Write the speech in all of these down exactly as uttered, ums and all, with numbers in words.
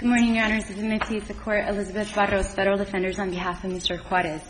Good morning, Your Honors. If it may please the Court, Elizabeth Barros, Federal Defenders, on behalf of Mister Juarez.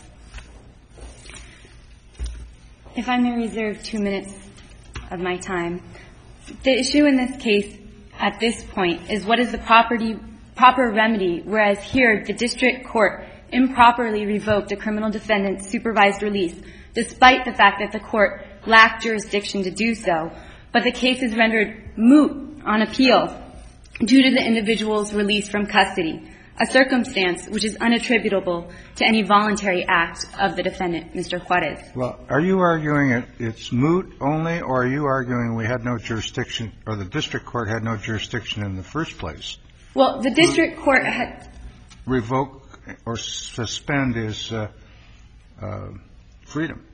If I may reserve two minutes of my time. The issue in this case at this point is what is the property, proper remedy, whereas here the district court improperly revoked a criminal defendant's supervised release, despite the fact that the court lacked jurisdiction to do so. But the case is rendered moot on appeal due to the individual's release from custody, a circumstance which is unattributable to any voluntary act of the defendant, Mister Juarez. Well, are you arguing it, it's moot only, or are you arguing we had no jurisdiction, or the district court had no jurisdiction in the first place? Well, the district court had revoke or suspend his uh, uh, freedom.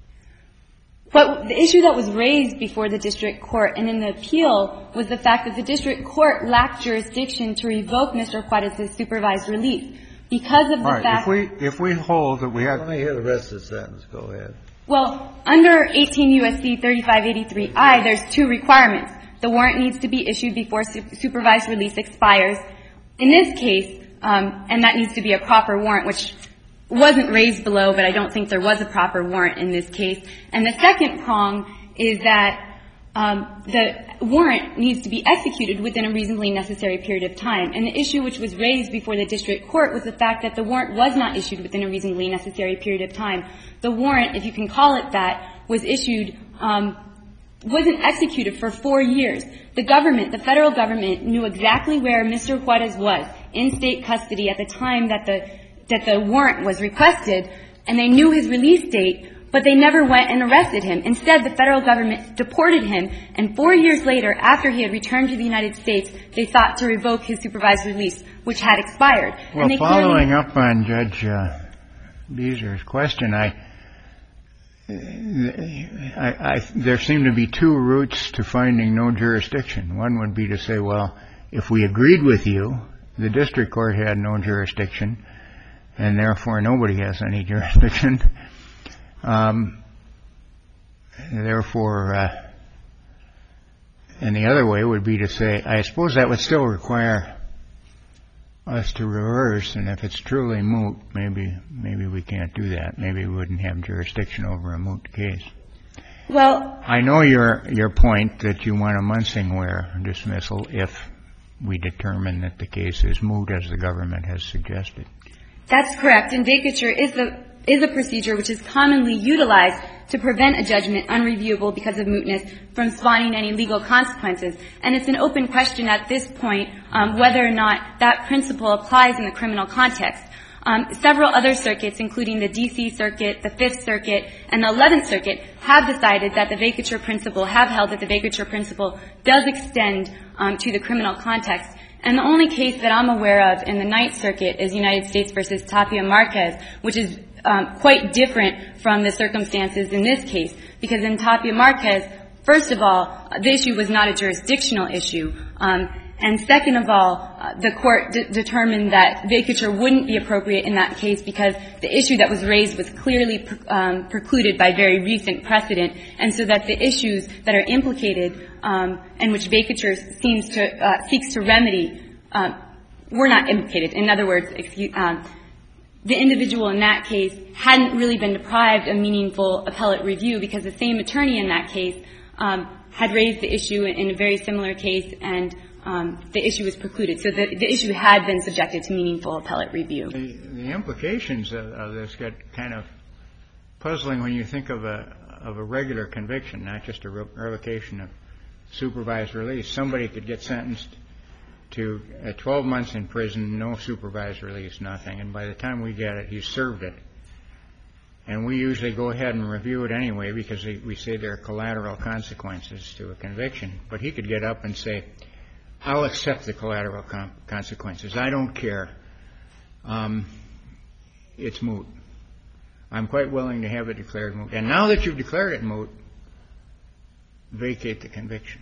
But the issue that was raised before the district court and in the appeal was the fact that the district court lacked jurisdiction to revoke Mister Juarez's supervised release because of the All right, fact. If we if we hold that we had. Let me hear the rest of the sentence. Go ahead. Well, under eighteen U S C thirty-five eighty-three I, there's two requirements. The warrant needs to be issued before su- supervised release expires. In this case, um, and that needs to be a proper warrant, which wasn't raised below, but I don't think there was a proper warrant in this case. And the second prong is that um, the warrant needs to be executed within a reasonably necessary period of time. And the issue which was raised before the district court was the fact that the warrant was not issued within a reasonably necessary period of time. The warrant, if you can call it that, was issued, um, wasn't executed for four years. The government, the federal government, knew exactly where Mister Juarez was in state custody at the time that the that the warrant was requested, and they knew his release date, but they never went and arrested him. Instead, the federal government deported him, and four years later, after he had returned to the United States, they sought to revoke his supervised release, which had expired. Well, and they following up on Judge uh, Beezer's question, I, I, I, there seem to be two routes to finding no jurisdiction. One would be to say, well, if we agreed with you, the district court had no jurisdiction, and therefore nobody has any jurisdiction. Um, therefore, uh, and the other way would be to say, I suppose that would still require us to reverse, and if it's truly moot, maybe maybe we can't do that. Maybe we wouldn't have jurisdiction over a moot case. Well, I know your your point that you want a Munsingware dismissal if we determine that the case is moot, as the government has suggested. That's correct. And vacatur is the is a procedure which is commonly utilized to prevent a judgment unreviewable because of mootness from spawning any legal consequences. And it's an open question at this point um, whether or not that principle applies in the criminal context. Um, several other circuits, including the D C Circuit, the Fifth Circuit, and the Eleventh Circuit, have decided that the vacatur principle, have held that the vacatur principle does extend um, to the criminal context. And the only case that I'm aware of in the Ninth Circuit is United States versus Tapia Marquez, which is um, quite different from the circumstances in this case. Because in Tapia Marquez, first of all, the issue was not a jurisdictional issue. Um, and second of all, uh, the court d- determined that vacatur wouldn't be appropriate in that case because the issue that was raised was clearly pre- um, precluded by very recent precedent. And so that the issues that are implicated um, and which vacatur seems to uh, seeks to remedy um, were not implicated. In other words, excuse, um, the individual in that case hadn't really been deprived of meaningful appellate review because the same attorney in that case um, had raised the issue in, in a very similar case, and um, the issue was precluded. So the, the issue had been subjected to meaningful appellate review. The, the implications of, of this get kind of puzzling when you think of a of a regular conviction, not just a re- revocation of supervised release. Somebody could get sentenced to uh, twelve months in prison, no supervised release, nothing. And by the time we get it, he's served it. And we usually go ahead and review it anyway because we say there are collateral consequences to a conviction. But he could get up and say, I'll accept the collateral com- consequences. I don't care. Um, it's moot. I'm quite willing to have it declared moot. And now that you've declared it moot, vacate the conviction.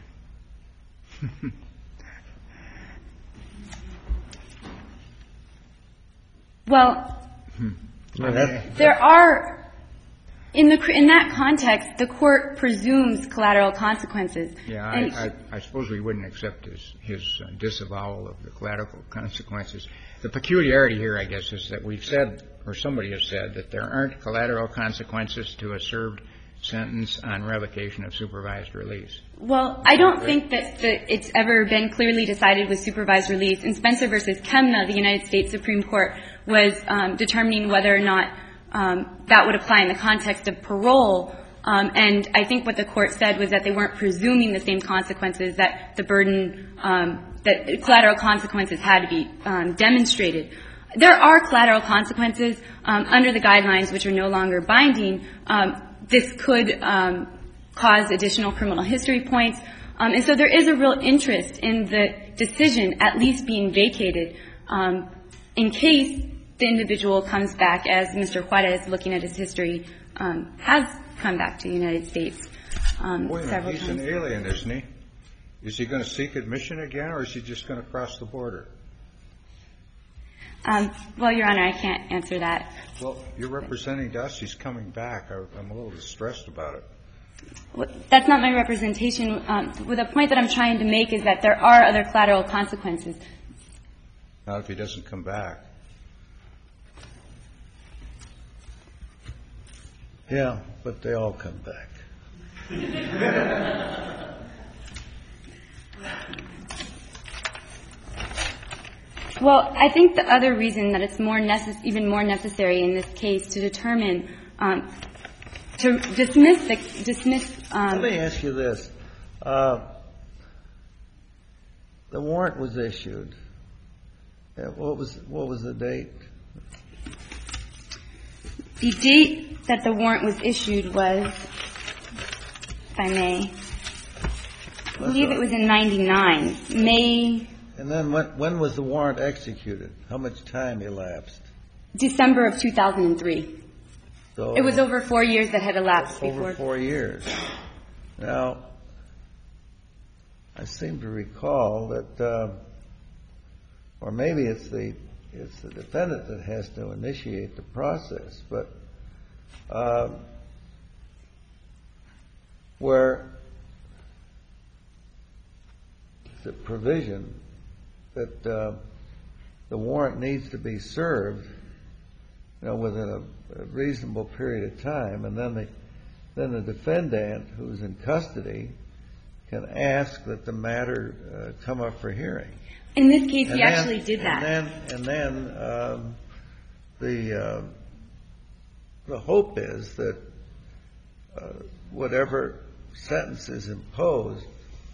Well, hmm. there are In the in that context, the court presumes collateral consequences. Yeah, I, I, I suppose we wouldn't accept his his uh, disavowal of the collateral consequences. The peculiarity here, I guess, is that we've said, or somebody has said, that there aren't collateral consequences to a served sentence on revocation of supervised release. Well, I don't think that the, it's ever been clearly decided with supervised release. In Spencer versus Kemna, the United States Supreme Court was um, determining whether or not um, that would apply in the context of parole. Um, and I think what the court said was that they weren't presuming the same consequences, that the burden, um, that collateral consequences had to be um, demonstrated. There are collateral consequences um, under the guidelines, which are no longer binding. Um, this could um, cause additional criminal history points. Um, and so there is a real interest in the decision at least being vacated um, in case the individual comes back, as Mister Juarez, looking at his history, um, has come back to the United States um, Wait a several minute, he's times. an alien, isn't he? Is he going to seek admission again, or is he just going to cross the border? Um, well, Your Honor, I can't answer that. Well, you're representing us. He's coming back. I, I'm a little distressed about it. Well, that's not my representation. Um, well, the point that I'm trying to make is that there are other collateral consequences. Not if he doesn't come back. Yeah, but they all come back. Well, I think the other reason that it's more necess- even more necessary in this case to determine, um, to dismiss the, dismiss, um, Let me ask you this. Uh, the warrant was issued. Uh, what was, what was the date? the date that the warrant was issued was, if I may, I believe it was in ninety-nine, May, And then when, when was the warrant executed? How much time elapsed? December of two thousand three. So It was over four years that had elapsed before. over four years. Now, I seem to recall that, uh, or maybe it's the it's the defendant that has to initiate the process, but uh, where the provision that uh, the warrant needs to be served, you know, within a, a reasonable period of time, and then the then the defendant who's in custody can ask that the matter uh, come up for hearing. In this case, And he then- actually did that. And then, and then um, the uh, the hope is that uh, whatever sentence is imposed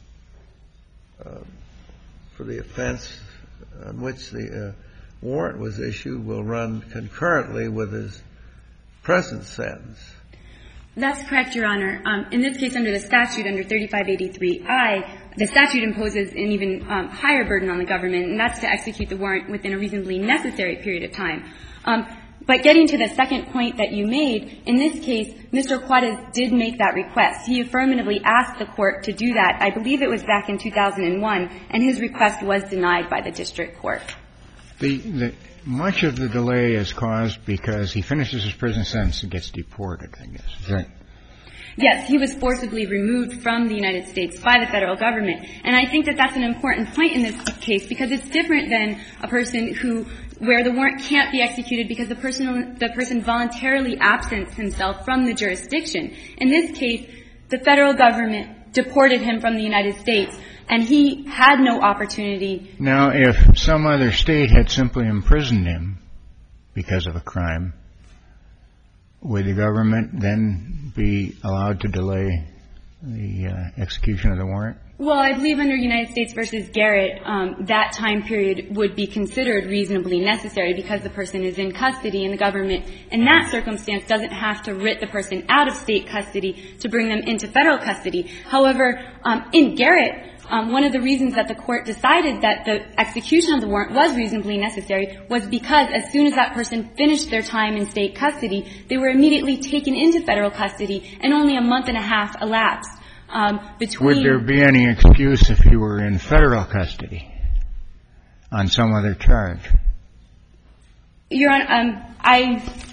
uh, for the offense on which the uh, warrant was issued will run concurrently with his present sentence. That's correct, Your Honor. Um, in this case, under the statute, under thirty-five eighty-three I, the statute imposes an even um, higher burden on the government, and that's to execute the warrant within a reasonably necessary period of time. Um, but getting to the second point that you made, in this case, Mister Juarez did make that request. He affirmatively asked the court to do that. I believe it was back in two thousand one, and his request was denied by the district court. The, the much of the delay is caused because he finishes his prison sentence and gets deported, I guess. Is that? Yes, he was forcibly removed from the United States by the federal government. And I think that that's an important point in this case because it's different than a person who, where the warrant can't be executed because the person, the person voluntarily absents himself from the jurisdiction. In this case, the federal government deported him from the United States, and he had no opportunity. Now, if some other state had simply imprisoned him because of a crime, would the government then be allowed to delay the uh, execution of the warrant? Well, I believe under United States versus Garrett, um, that time period would be considered reasonably necessary because the person is in custody, and the government in that circumstance doesn't have to writ the person out of state custody to bring them into federal custody. However, um, in Garrett, Um, one of the reasons that the court decided that the execution of the warrant was reasonably necessary was because as soon as that person finished their time in state custody, they were immediately taken into federal custody, and only a month and a half elapsed um, between. Would there be any excuse if he were in federal custody on some other charge? Your Honor, um, I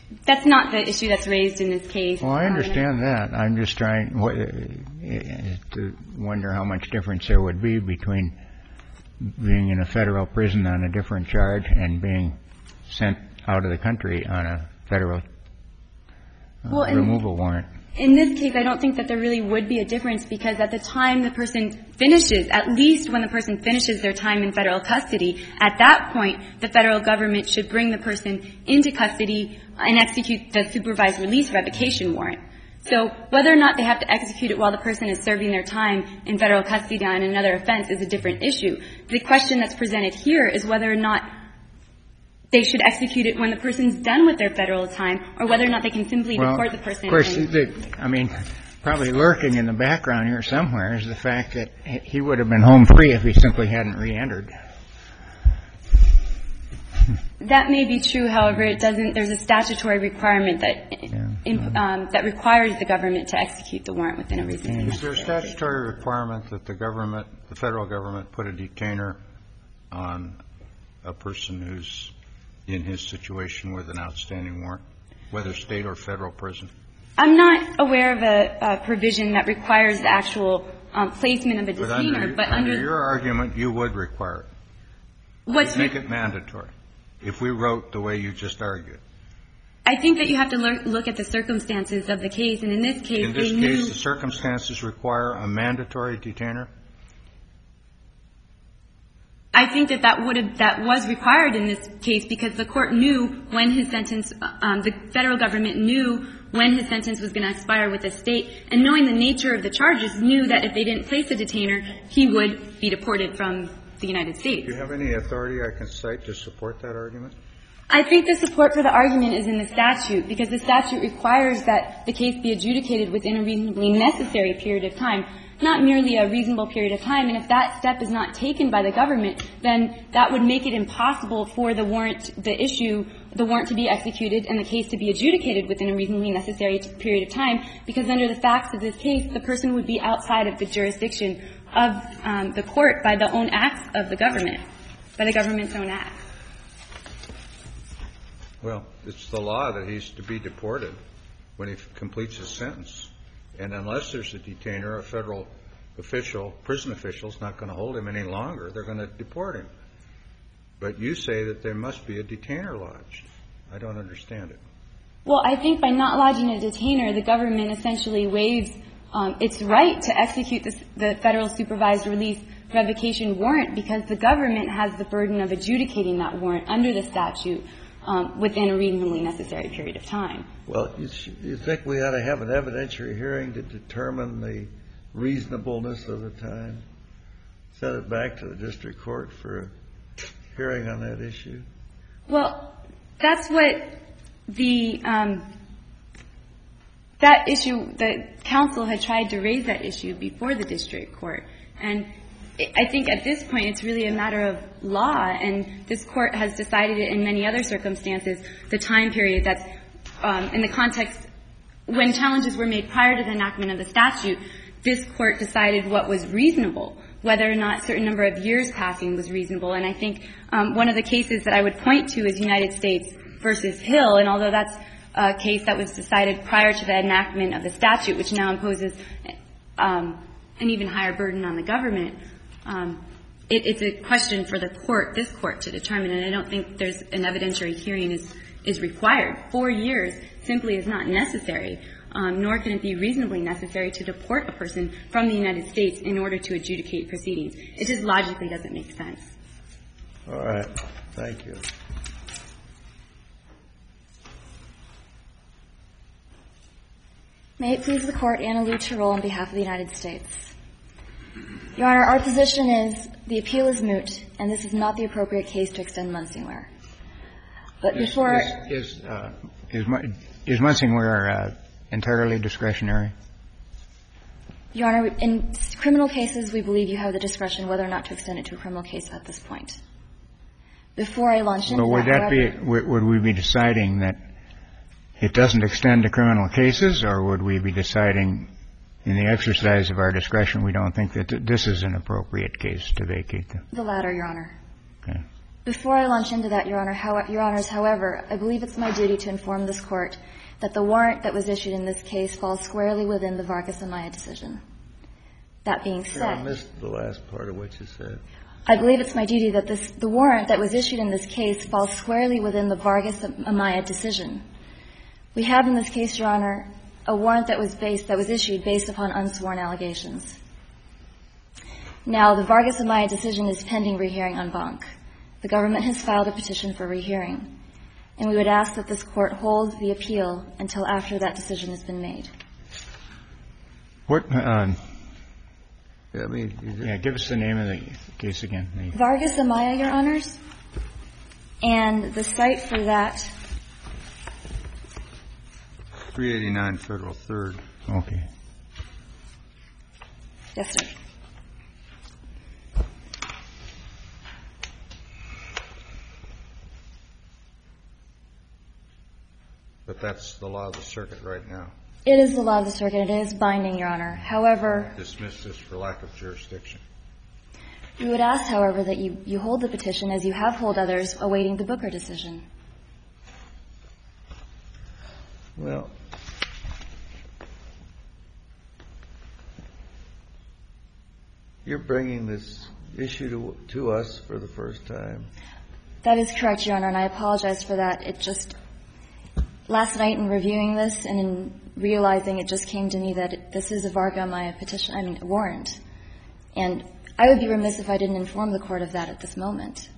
That's not the issue that's raised in this case. Well, I understand that. I'm just trying what, uh, to wonder how much difference there would be between being in a federal prison on a different charge and being sent out of the country on a federal uh, well, in, removal warrant. In this case, I don't think that there really would be a difference, because at the time the person finishes, at least when the person finishes their time in federal custody, at that point the federal government should bring the person into custody and execute the supervised release revocation warrant. So whether or not they have to execute it while the person is serving their time in federal custody on another offense is a different issue. The question that's presented here is whether or not they should execute it when the person's done with their federal time, or whether or not they can simply well, deport the person. Of course, and, the, I mean, probably lurking in the background here somewhere is the fact that he would have been home free if he simply hadn't re-entered. That may be true. However, it doesn't. There's a statutory requirement that yeah. in, um, that requires the government to execute the warrant within a reasonable time. Is there a statutory requirement that the government, the federal government, put a detainer on a person who's in his situation with an outstanding warrant, whether state or federal prison? I'm not aware of a, a provision that requires the actual um, placement of a But detainer. under, but under under your argument, you would require it. What's Make it mandatory. If we wrote the way you just argued. I think that you have to look, look at the circumstances of the case, and in this case, in this they case, knew the circumstances require a mandatory detainer. I think that that would have, that was required in this case, because the court knew when his sentence, um, the federal government knew when his sentence was going to expire with the state, and knowing the nature of the charges, knew that if they didn't place a detainer, he would be deported from the United States. Do you have any authority I can cite to support that argument? I think the support for the argument is in the statute, because the statute requires that the case be adjudicated within a reasonably necessary period of time, not merely a reasonable period of time. And if that step is not taken by the government, then that would make it impossible for the warrant, the issue, the warrant to be executed and the case to be adjudicated within a reasonably necessary period of time, because under the facts of this case, the person would be outside of the jurisdiction of um, the court by the own acts of the government, by the government's own acts. Well, it's the law that he's to be deported when he completes his sentence. And unless there's a detainer, a federal official, prison official is not going to hold him any longer. They're going to deport him. But you say that there must be a detainer lodged. I don't understand it. Well, I think by not lodging a detainer, the government essentially waives um, its right to execute this, the federal supervised release revocation warrant, because the government has the burden of adjudicating that warrant under the statute um, within a reasonably necessary period of time. Well, you, sh- you think we ought to have an evidentiary hearing to determine the reasonableness of the time? Send it back to the district court for a hearing on that issue? Well, that's what the um, that issue, the council had tried to raise that issue before the district court. And I think at this point it's really a matter of law, and this court has decided it in many other circumstances, the time period that's um, in the context when challenges were made prior to the enactment of the statute, this court decided what was reasonable, whether or not a certain number of years passing was reasonable. And I think um, one of the cases that I would point to is United States versus Hill, and although that's a case that was decided prior to the enactment of the statute, which now imposes um, an even higher burden on the government, um, it, it's a question for the court, this court, to determine, and I don't think there's an evidentiary hearing is, is required. Four years simply is not necessary, um, nor can it be reasonably necessary to deport a person from the United States in order to adjudicate proceedings. It just logically doesn't make sense. All right. Thank you. May it please the Court, Anna Lou Terrell on behalf of the United States. Your Honor, our position is the appeal is moot, and this is not the appropriate case to extend Munsingware. But is, before is is, uh, is, is Munsingware uh, entirely discretionary? Your Honor, in criminal cases, we believe you have the discretion whether or not to extend it to a criminal case at this point. Before I launch into well, would that, that however, be would, would we be deciding that it doesn't extend to criminal cases, or would we be deciding in the exercise of our discretion we don't think that th- this is an appropriate case to vacate them? The latter, Your Honor. Okay. Before I launch into that, Your Honor, how, Your Honors, however, I believe it's my duty to inform this Court that the warrant that was issued in this case falls squarely within the Vargas Amaya decision. That being said, I missed the last part of what you said. I believe it's my duty that this, the warrant that was issued in this case falls squarely within the Vargas Amaya decision. We have in this case, Your Honor, a warrant that was based, that was issued based upon unsworn allegations. Now, the Vargas Amaya decision is pending rehearing en banc. The government has filed a petition for rehearing, and we would ask that this Court hold the appeal until after that decision has been made. What, uh, Yeah, I mean, you yeah, give us the name of the case again. The Vargas Amaya, Your Honors, and the site for that. three eighty-nine Federal third. Okay. Yes, sir. But that's the law of the circuit right now. It is the law of the circuit. It is binding, Your Honor. However, Dismiss this for lack of jurisdiction. we would ask, however, that you, you hold the petition as you have hold others awaiting the Booker decision. Well, you're bringing this issue to, to us for the first time. That is correct, Your Honor, and I apologize for that. It just, last night in reviewing this and in realizing it just came to me that it, this is a Vargas Amaya petition, I mean, warrant. And I would be remiss if I didn't inform the Court of that at this moment.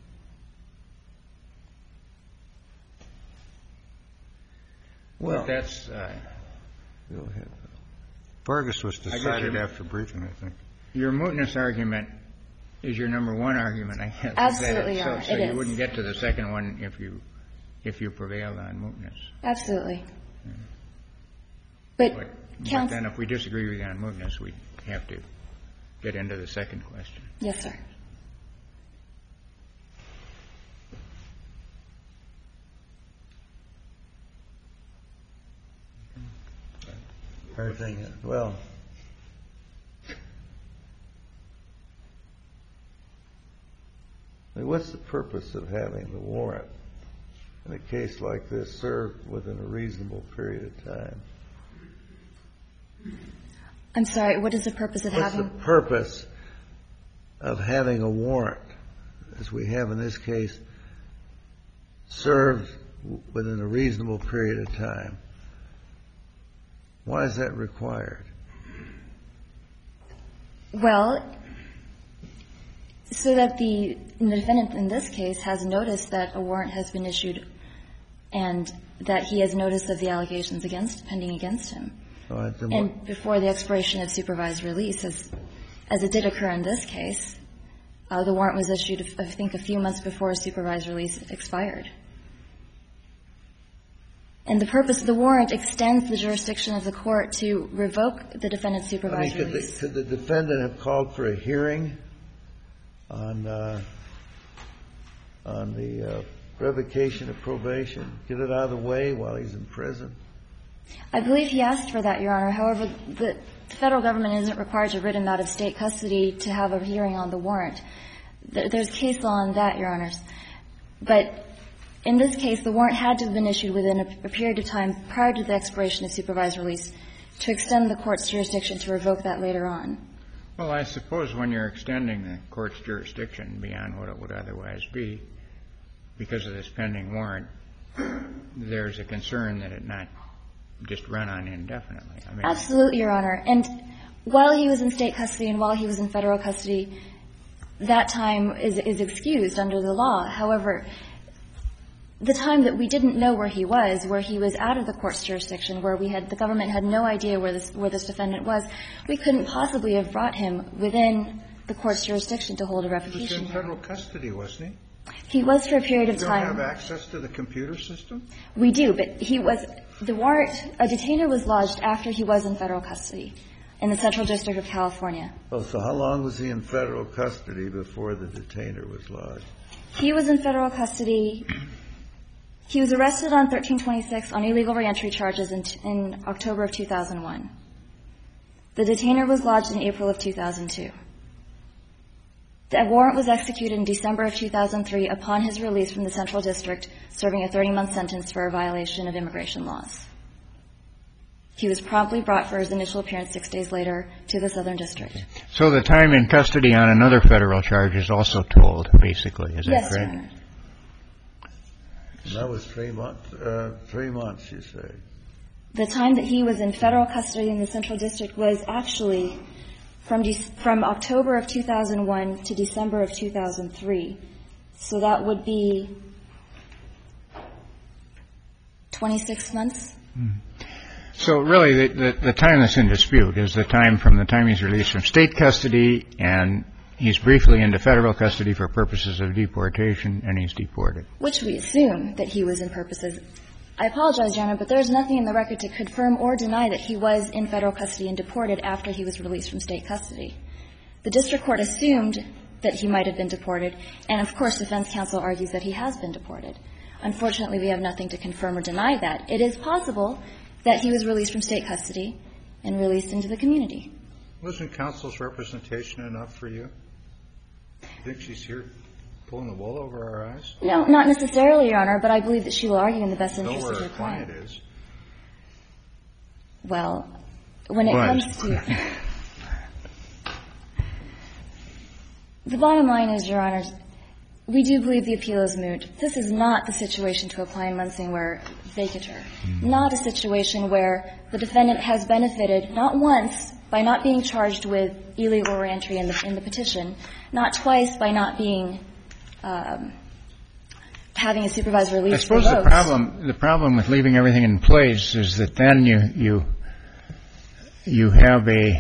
Well, But that's, uh, go ahead. Vargas was guess decided you- after briefing, I think. your mootness argument is your number one argument, I guess. Absolutely, Is that Your it? Honor, So, so it you is. wouldn't get to the second one if you, if you prevailed on mootness. Absolutely. But, But, but counsel, then if we disagree with you on mootness, we'd have to get into the second question. yes, sir. Everything, well, I mean, what's the purpose of having the warrant in a case like this served within a reasonable period of time? I'm sorry, what is the purpose of What's having? the purpose of having a warrant, as we have in this case, served within a reasonable period of time? Why is that required? Well, so that the, the defendant in this case has noticed that a warrant has been issued and that he has notice of the allegations against, pending against him. Oh, it's a- And before the expiration of supervised release, as, as it did occur in this case, uh, the warrant was issued, I think, a few months before supervised release expired. And the purpose of the warrant extends the jurisdiction of the court to revoke the defendant's I mean, supervised could the, release. could the defendant have called for a hearing on uh, on the uh, revocation of probation, get it out of the way while he's in prison? I believe he asked for that, Your Honor. However, the federal government isn't required to rid him out of state custody to have a hearing on the warrant. There's case law on that, Your Honors. But in this case, the warrant had to have been issued within a, a period of time prior to the expiration of supervised release to extend the court's jurisdiction to revoke that later on. Well, I suppose when you're extending the court's jurisdiction beyond what it would otherwise be, because of this pending warrant, there's a concern that it not just run on indefinitely. I mean, Absolutely, Your Honor. And while he was in state custody and while he was in federal custody, that time is, is excused under the law. However, the time that we didn't know where he was, where he was out of the court's jurisdiction, where we had, the government had no idea where this, where this defendant was, we couldn't possibly have brought him within the court's jurisdiction to hold a He was revocation in hearing. federal custody, wasn't he? He was for a period of You don't have time. access to the computer system? We do, but he was, the warrant, a detainer was lodged after he was in federal custody in the Central District of California. Oh, so how long was he in federal custody before the detainer was lodged? He was in federal custody. He was arrested on thirteen twenty-six on illegal reentry charges in, in October of two thousand one. The detainer was lodged in April of two thousand two. The warrant was executed in December of two thousand three upon his release from the Central District, serving a thirty-month sentence for a violation of immigration laws. He was promptly brought for his initial appearance six days later to the Southern District. So the time in custody on another federal charge is also told, basically. Is that yes, correct? Your Honor. That was three months, uh, three months, you say. The time that he was in federal custody in the Central District was actually from De- from October of two thousand one to December of two thousand three. So that would be twenty-six months. Mm. So really, the, the, the time that's in dispute is the time from the time he's released from state custody and he's briefly into federal custody for purposes of deportation, and he's deported. Which we assume that he was in purposes. I apologize, Your Honor, but there's nothing in the record to confirm or deny that he was in federal custody and deported after he was released from state custody. The district court assumed that he might have been deported, and of course defense counsel argues that he has been deported. Unfortunately, we have nothing to confirm or deny that. It is possible that he was released from state custody and released into the community. Wasn't counsel's representation enough for you? You think she's here pulling the wool over our eyes? No, not necessarily, Your Honor, but I believe that she will argue in the best interest know of where her her client. client is. Well, when it Was. comes to... The bottom line is, Your Honors, we do believe the appeal is moot. This is not the situation to apply in Munsingware vacatur. Mm-hmm. Not a situation where the defendant has benefited not once by not being charged with illegal reentry in the, in the petition, not twice by not being um, having a supervised release. I suppose revoked. the problem the problem with leaving everything in place is that then you you you have a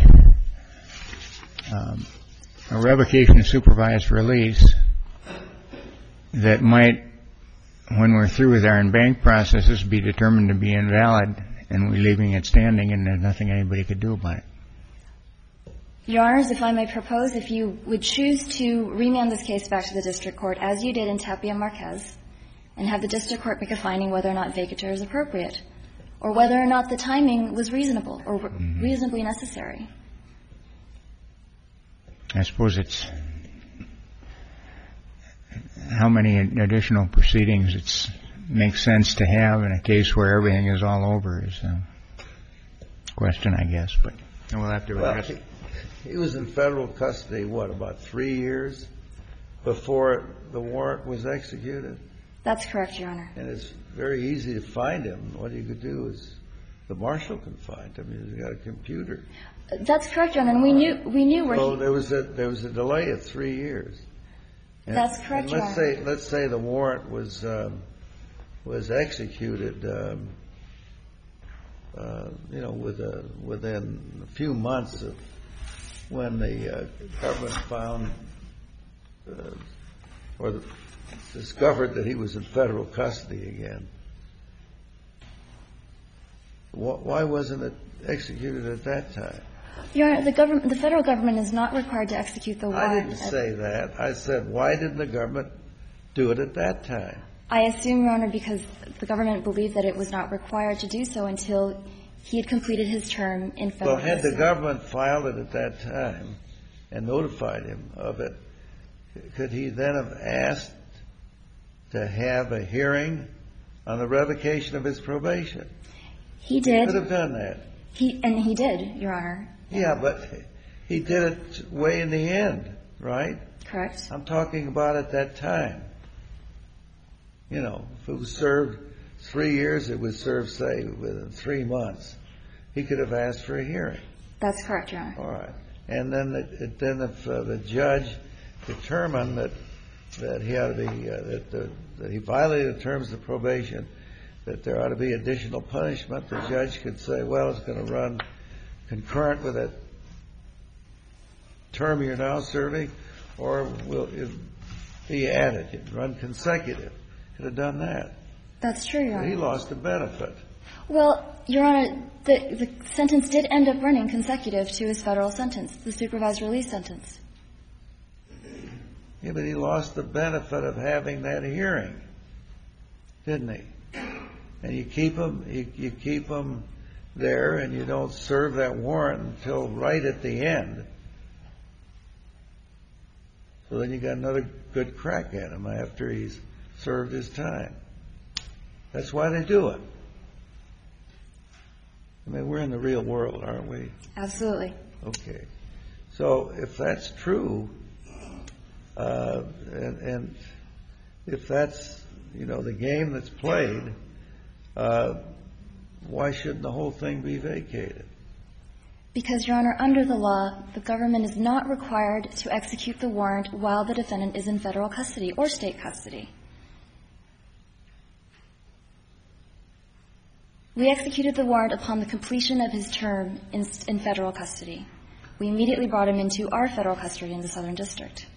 um, a revocation of supervised release that might, when we're through with our in-bank processes, be determined to be invalid, and we're leaving it standing, and there's nothing anybody could do about it. Your Honors, if I may propose, if you would choose to remand this case back to the district court, as you did in Tapia Marquez, and have the district court make a finding whether or not vacatur is appropriate, or whether or not the timing was reasonable or mm-hmm. reasonably necessary. I suppose it's how many additional proceedings it makes sense to have in a case where everything is all over is a question, I guess. But we'll have to address well, it. He, he was in federal custody, what, about three years before the warrant was executed? That's correct, Your Honor. And it's very easy to find him. What you could do is the marshal can find him. He's got a computer. That's correct, Your Honor. And we knew we knew where so he. there was a there was a delay of three years. And, That's correct, and Your let's Honor. say let's say the warrant was um, was executed, um, uh, you know, with a, within a few months of when the uh, government found uh, or the, discovered that he was in federal custody again. Why wasn't it executed at that time? Your Honor, the government, the federal government is not required to execute the warrant. I didn't say that. I said, why didn't the government do it at that time? I assume, Your Honor, because the government believed that it was not required to do so until he had completed his term in federal Well, had custody. the government filed it at that time and notified him of it, could he then have asked to have a hearing on the revocation of his probation? He did. He could have done that. He and he did, Your Honor. Yeah, but he did it way in the end, right? Correct. I'm talking about at that time. You know, if it was served three years, it was served, say, within three months. He could have asked for a hearing. That's correct, Your Honor. All right. And then, it, then if uh, the judge determined that that he ought to be uh, that the, that he violated the terms of probation, that there ought to be additional punishment, the judge could say, well, it's going to run concurrent with that term you're now serving, or will it be added, it run consecutive. Could have done that. That's true, Your Honor. But he lost a benefit. Well, Your Honor, the, the sentence did end up running consecutive to his federal sentence, the supervised release sentence. Yeah, but he lost the benefit of having that hearing, didn't he? And you keep him, you, you keep him there, and you don't serve that warrant until right at the end. So then you got another good crack at him after he's served his time. That's why they do it. I mean, we're in the real world, aren't we? Absolutely. Okay. So if that's true, uh, and, and if that's, you know, the game that's played, uh, why shouldn't the whole thing be vacated? Because, Your Honor, under the law, the government is not required to execute the warrant while the defendant is in federal custody or state custody. We executed the warrant upon the completion of his term in, in federal custody. We immediately brought him into our federal custody in the Southern District.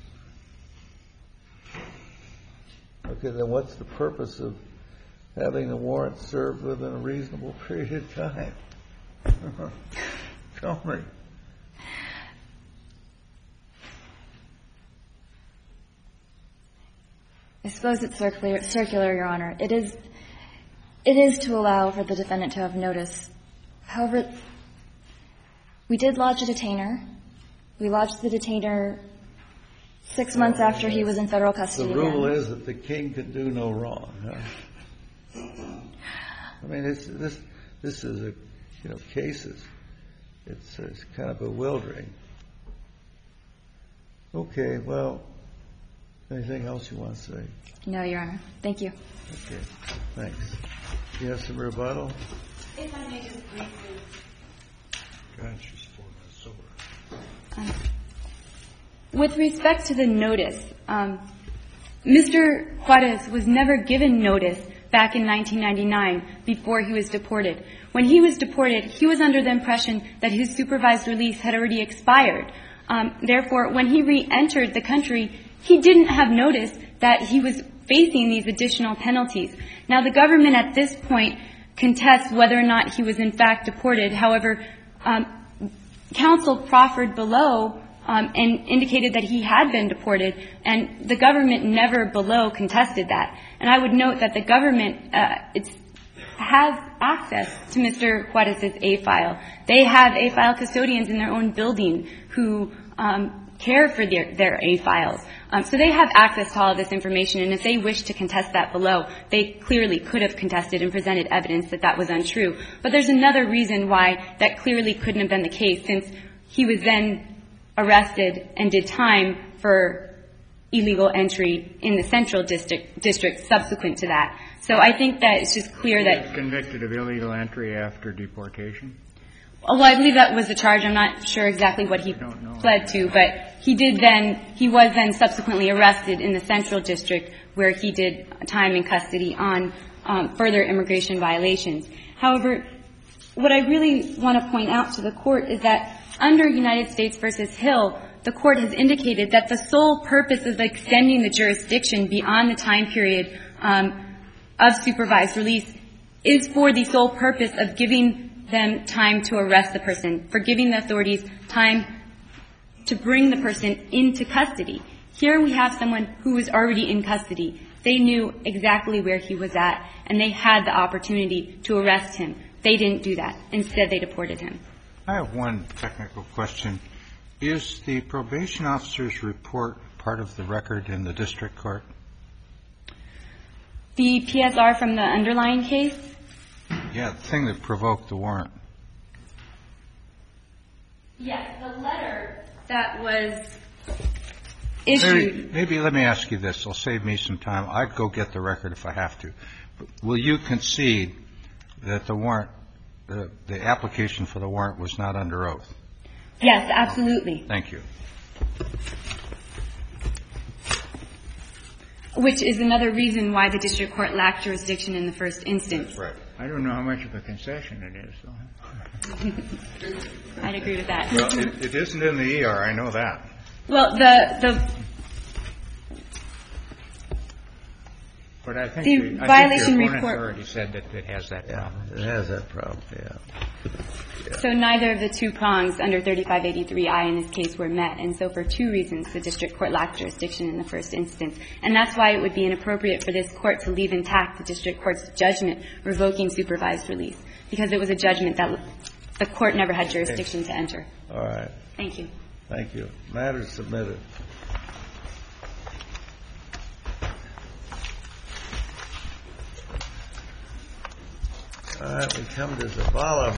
Okay, then what's the purpose of having the warrant served within a reasonable period of time? Tell me. I suppose it's circular, circular, Your Honor. It is, it is to allow for the defendant to have notice. However, we did lodge a detainer. We lodged the detainer six months after he was in federal custody. The rule again. is that the king can do no wrong. Huh? I mean, it's, this this is a, you know, cases. It's, it's kind of bewildering. Okay, well, anything else you want to say? No, Your Honor. Thank you. Okay, thanks. You have some rebuttal? If I may just briefly. God, she's four minutes over. Um, with respect to the notice, um, Mister Juarez was never given notice back in nineteen ninety-nine before he was deported. When he was deported, he was under the impression that his supervised release had already expired. Um, therefore, when he re-entered the country, he didn't have notice that he was facing these additional penalties. Now, the government at this point contests whether or not he was in fact deported. However, um, counsel proffered below um, and indicated that he had been deported, and the government never below contested that. And I would note that the government uh, it's, has access to Mister Juarez's A-file. They have A-file custodians in their own building who um, care for their, their A-files. Um, so they have access to all of this information, and if they wish to contest that below, they clearly could have contested and presented evidence that that was untrue. But there's another reason why that clearly couldn't have been the case, since he was then arrested and did time for illegal entry in the Central District, district subsequent to that. So I think that it's just clear that... He was convicted of illegal entry after deportation? Well, I believe that was the charge. I'm not sure exactly what he pled to, but he did then, he was then subsequently arrested in the Central District where he did time in custody on um, further immigration violations. However, what I really want to point out to the Court is that under United States versus Hill, the Court has indicated that the sole purpose of extending the jurisdiction beyond the time period um, of supervised release is for the sole purpose of giving them time to arrest the person, for giving the authorities time to bring the person into custody. Here we have someone who was already in custody. They knew exactly where he was at, and they had the opportunity to arrest him. They didn't do that. Instead, they deported him. I have one technical question. Is the probation officer's report part of the record in the district court? The P S R from the underlying case? Yeah, the thing that provoked the warrant. Yes, the letter that was issued. Maybe, maybe let me ask you this. It'll save me some time. I'd go get the record if I have to. But will you concede that the warrant, the, the application for the warrant was not under oath? Yes, absolutely. Thank you. Which is another reason why the district court lacked jurisdiction in the first instance. That's right. I don't know how much of a concession it is, though. I'd agree with that. Well, it, it isn't in the E R. I know that. Well, the the But I think The the, I violation think your opponent report- already said that it has that Yeah, problem. it has that problem, yeah. So neither of the two prongs under thirty-five eighty-three I in this case were met. And so for two reasons, the district court lacked jurisdiction in the first instance. And that's why it would be inappropriate for this court to leave intact the district court's judgment revoking supervised release, because it was a judgment that the court never had jurisdiction to enter. All right. Thank you. Thank you. Matter submitted. All right, we come to Zavala